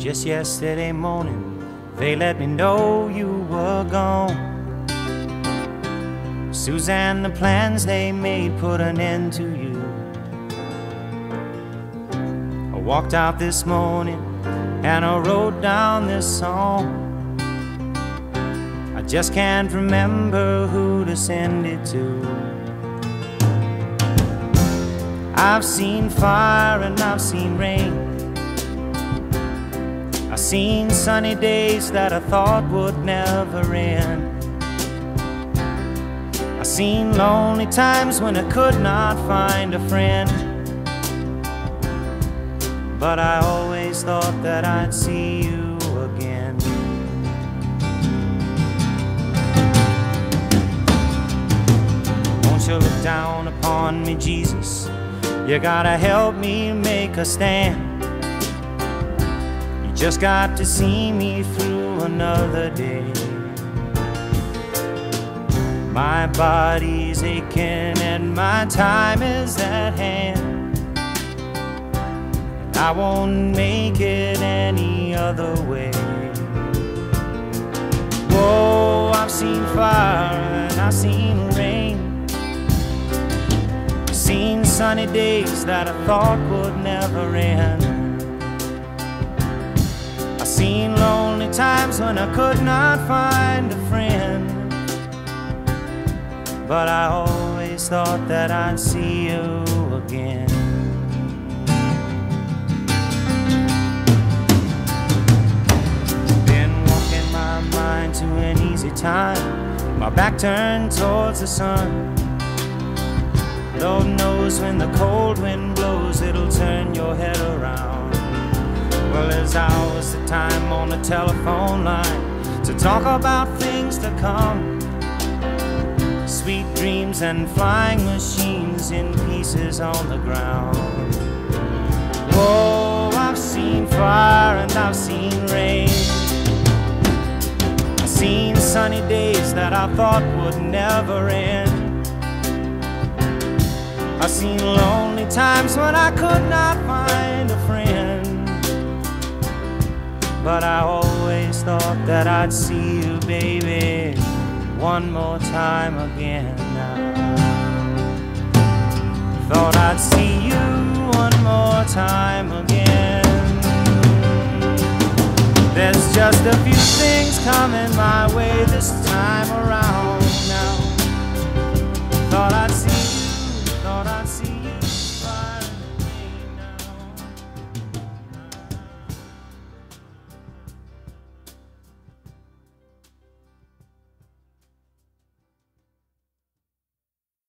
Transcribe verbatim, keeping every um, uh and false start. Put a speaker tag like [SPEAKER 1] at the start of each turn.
[SPEAKER 1] just yesterday morning, they let me know you were gone. Suzanne, the plans they made put an end to you. I walked out this morning and I wrote down this song. I just can't remember who to send it to. I've seen fire and I've seen rain. I've seen sunny days that I thought would never end. I've seen lonely times when I could not find a friend. But I always thought that I'd see you again. Won't you look down upon me, Jesus? You gotta help me make a stand. You just got to see me through another day. My body's aching and my time is at hand. I won't make it any other way. Whoa, I've seen fire and I've seen rain. Seen sunny days that I thought would never end. I've seen lonely times when I could not find a friend. But I always thought that I'd see you again. Been walking my mind to an easy time, my back turned towards the sun. Lord knows when the cold wind blows, it'll turn your head around. Well, there's hours of time on the telephone line to talk about things to come. Sweet dreams and flying machines in pieces on the ground. Whoa, I've seen fire and I've seen rain. I've seen sunny days that I thought would never end. I've seen lonely times when I could not find a friend. But I always thought that I'd see you, baby, one more time again now. Thought I'd see you one more time again. There's just a few things coming my way this time around now. Thought I'd see